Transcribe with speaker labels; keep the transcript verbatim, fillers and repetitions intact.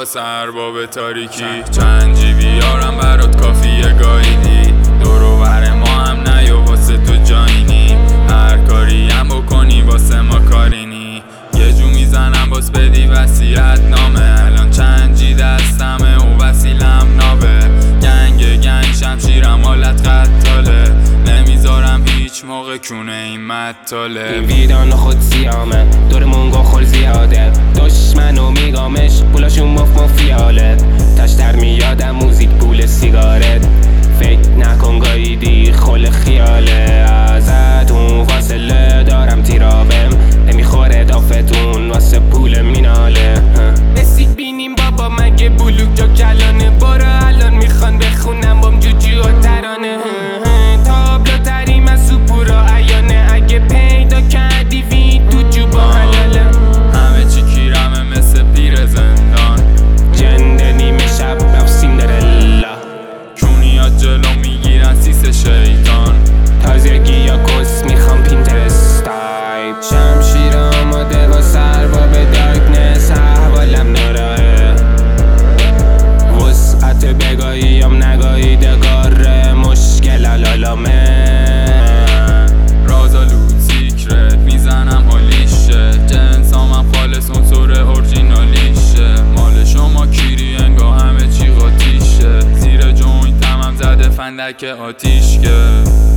Speaker 1: واسه ارباب تاریکی. چند جی بیارم برات کافیه گاییدی، دور و بر ما هم نیا واسه تو جایینی. هر کاری هم بکنی واسه ما کارینی. یه جو میزنم باز بدی وصیت نامه. الان چند جی دستمه و وسیلم نابه. گنگ گنگ شمشیرم حالت قتاله. نمیذارم هیچ موقع کونه این مطاله.
Speaker 2: این ویدان خود سیامه، دور مونگا خور زیاده. دشمنو میگامش پولاشون مف مفیاله. تشتر میادم موزیک پول سیگارت. فکر نکن گاییدی خل خیاله. ازتون فاصله دارم تیرابم. نمیخوره دافتون واسه پول میناله. رسید بینیم بابا مگه بلوک جا کلانه. برو الان میخوان بخونم بام جوجو و ترانه. تابلو تریم از سوپورا ایانه. اگه پیدا کردی وید تو جوبا حلاله.
Speaker 1: همه چی کیرمه مثل پیر زندان.
Speaker 2: جنده نیمه شب رفت سیندرلا.
Speaker 1: کونیات جلو میگیرن سیس شیطان.
Speaker 2: تازگی یا کس میخوام پینترست تایپ. شمشیر آماده با سرباب دارکنس. احوالم ناراه وسعت بگاهیم نگاهی دگاره. مشکل علالامه
Speaker 1: رازالود سیکرت میزنم حالیشه. جنسام هم خالص اونطور اورجینالیشه. مال شما کیری انگا همه چی قاتیشه. زیر جوینتم هم زده فندک آتیش که